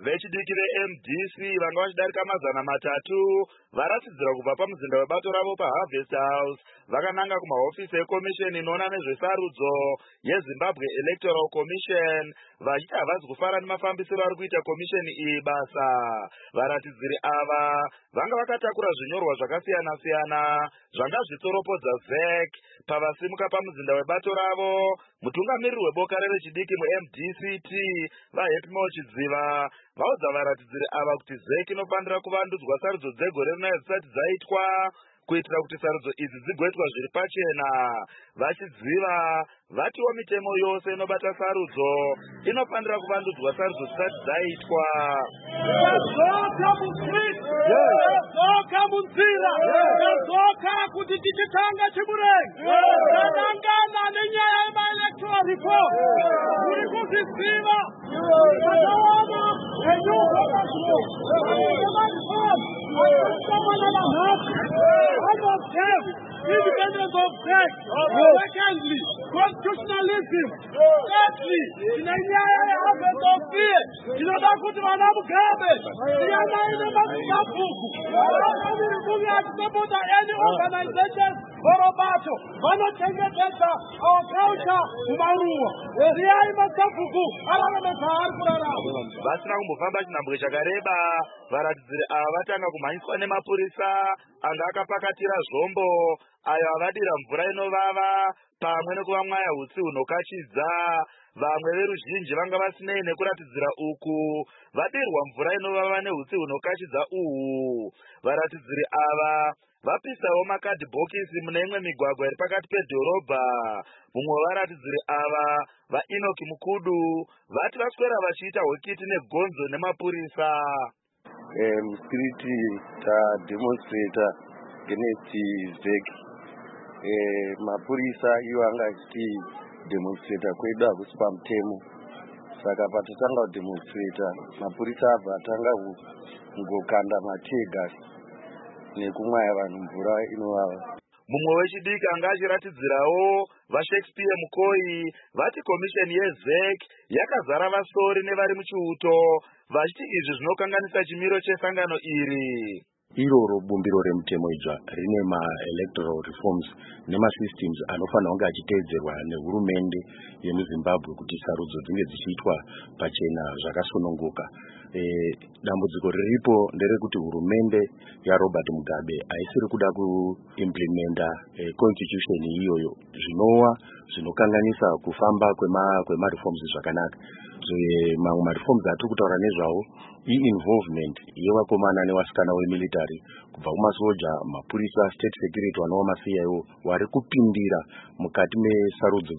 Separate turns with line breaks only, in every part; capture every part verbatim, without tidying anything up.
Vechidiki ve-M D C vanga vachidarika mazana matatu varatidzira kubva pamuzinda webato ravo paHarvest House vakananga kumahofisi ekomisheni inoona nezvesarudzo yeZimbabwe Electoral Commission vachiti havazi kufara nemafambisiro ari kuita komisheni iyi basa. Varatidziri ava vanga vakatakura zvinyorwa zvakasiyana-siyana zvanga zvitsoropodza Z E C pavasimuka pamuzinda webato ravo. Mutungamiriri weboka revechidiki mu-M D C T vaHappy Chidziva vaudza varatidziri ava kuti Z E C inofanira kuvandudzwa sarudzo dzegore rino dzisati dzaitwa kuitira kuti sarudzo idzi dzigoitwa zviri pachena. Vachidziva vatiwo mitemo yose inobata sarudzo inofanira kuvandudzwa sarudzo dzisati dzaitwa.
Zoka munzira zoka kuti tichitanga chiburengi tanangana nenyaya yemaelectoral reform uri kuzviziva vakaona independence of sex, secondly, constitutionalism, thirdly, nenyaya yeharvest of fear inoda kuti vana mugabe iyana ine mabhuku vanaviri kunge achisapota any organization vorobato vanochengetedza our culture mumaruwa riyai mabhuku ararame zvaari kurarama.
Vasina kumbofamba chinhambwe chakareba varatidziri ava vatanga kumhanyiswa nemapurisa anga akapakatira zvombo ayo avadira mvura inovava pamwe nekuvamwaya hutsi hunokachidza. Vamwe veruzhinji vanga vasinei nekuratidzira uku vadirwa mvura inovava nehutsi hunokachidza uhu. Varatidziri ava vapisawo makadhibhokisi mune imwe migwagwa iri pakati pedhorobha. Mumwe wevaratidziri ava vaEnoki Mukudu vati vaswera vachiita hwekiti negonzo nemapurisa.
Mustriti tademonstrata against Z E C. Mapurisa iwo anga achiti demonstrata kwedu hakusi pamutemo, saka patatanga kudemonstrata mapurisa abva atanga kungokanda mategas nekumwaya vanhu mvura inovava.
Mumwe wechidiki anga achiratidzirawo vaShakespeare Mukoi vati komisheni yeZ E C yakazara vasori nevari muchiuto vachiti izvi zvinokanganisa chimiro chesangano iri.
Iroro bumbiro remutemo idzva rine ma-electoral reforms nemasystems anofanira kunge achiteedzerwa nehurumende yemuZimbabwe kuti sarudzo dzinge dzichiitwa pachena zvakasununguka. E, dambudziko riripo nderekuti hurumende yaRobert Mugabe haisiri kuda kuimplementa e, constitution iyoyo zvinova zvinokanganisa kufamba kwema-reforms kwema zvakanaka. So, e, mamwe ma-reforms atiri kutaura nezvawo i-involvement yevakomana nevasikana vemilitary kubva kumasoja, mapurisa, state security vanova ma C I O vari kupindira mukati mesarudzo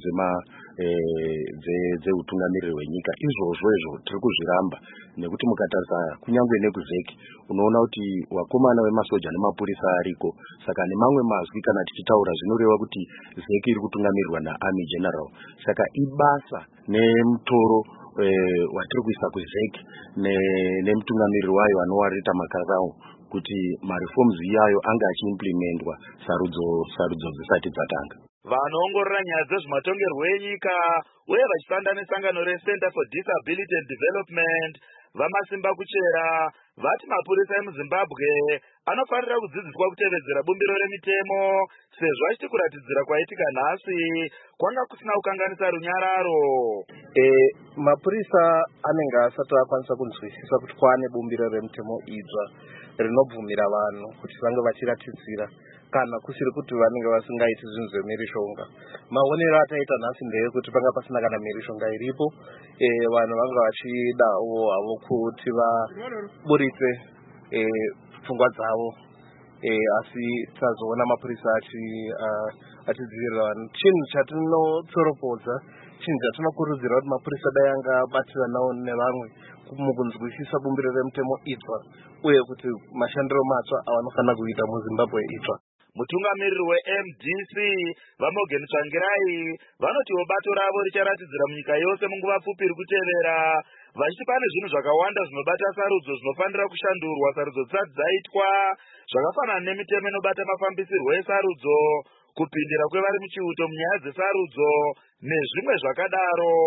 dzeutungamiriri hwenyika. Izvozvo izvo tiri kuzviramba nekuti mukatarisa kunyange nekuZ E C unoona kuti vakomana vemasoja nemapurisa ariko, saka nemamwe mazwi kana tichitaura zvinoreva kuti Z E C iri kutungamirirwa naArmy General. Saka ibasa nemutoro E, watiri kuisa kuZ E C nemutungamiriri wayo anova Rita Makarau kuti mareforms iyayo anga achiimplementwa sarudzo sarudzo dzisati dzatanga.
Vanoongorora nyaya dzezvematongerwo enyika uye vachishanda nesangano reCenter for Disability and Development vamasimba kuchera vati mapurisa emuZimbabwe anofanira kudzidziswa kutevedzera bumbiro remitemo sezvo achiti kuratidzira kwaitika nhasi kwanga kusina kukanganisa runyararo.
E, mapurisa anenge asati akwanisa kunzwisisa kuti kwane bumbiro remutemo idzva rinobvumira vanhu kuti vange vachiratidzira kana kusiri kuti vanenge vasingaiti zvinhu zvemhirishonga. Maonero ataita nhasi ndeyekuti panga pasina kana mhirishonga iripo, e, vanhu vanga vachidawo havo kuti vaburitse e, pfungwa dzavo, e, asi tazoona mapurisa achidzivirira vanhu. Chinhu chatinotsoropodza, chinhu chatinokurudzira kuti mapurisa dai anga abatiranawo nevamwe mukunzwisisa bumbiro remutemo idzva uye kuti mashandiro matsva avanofanira kuita muZimbabwe idzva.
Mutungamiriri we-M D C vaMorgan Tsvangirai vanotiwo bato ravo richaratidzira munyika yose munguva pfupi iri kutevera vachiti pane zvinhu zvakawanda zvinobata sarudzo zvinofanira kushandurwa sarudzo dzisati dzaitwa zvakafanana nemitemo inobata mafambisirwo esarudzo, kupindira kwevari muchiuto munyaya dzesarudzo nezvimwe zvakadaro.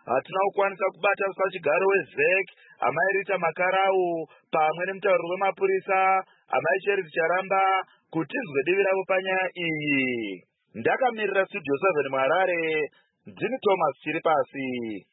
hatina kukwanisa kubata sachigaro wezek amai Rita Makarau pamwe nemutauriri wemapurisa amai Cherith Charamba kuti tinzwe divi ravo panyaya iyi. Ndakamirira studio seven muHarare, ndini Thomas Chiripasi.